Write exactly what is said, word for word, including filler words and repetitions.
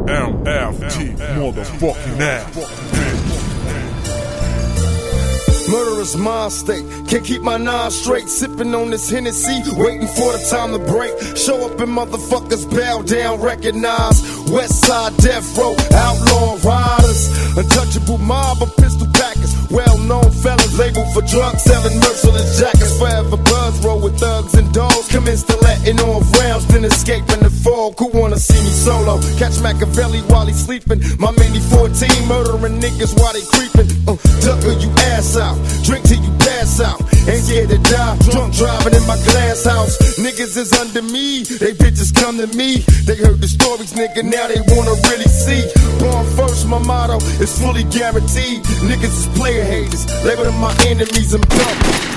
M F T, motherfucking ass. Murderous mind state, can't keep my nine straight. Sipping on this Hennessy, waiting for the time to break. Show up and motherfuckers bow down, recognize. West side death row, outlaw riders. Untouchable mob of pistol packers. Well-known fellas labeled for drugs, selling merciless jackets. Forever buzz roll with thugs and dogs. Commence to letting off rounds, then escaping the fog. Who wanna see me solo? Catch Machiavelli while he's sleeping. My mini fourteen, murdering niggas while they creeping. Uh, ducker you ass out. Drink till you pass out. Ain't scared to die. Drunk driving in my glass house. Niggas is under me. They bitches come to me. They heard the stories, nigga. Now they wanna really see. Born first, my motto is fully guaranteed. Niggas is player haters. Label them my enemies. I'm dumb.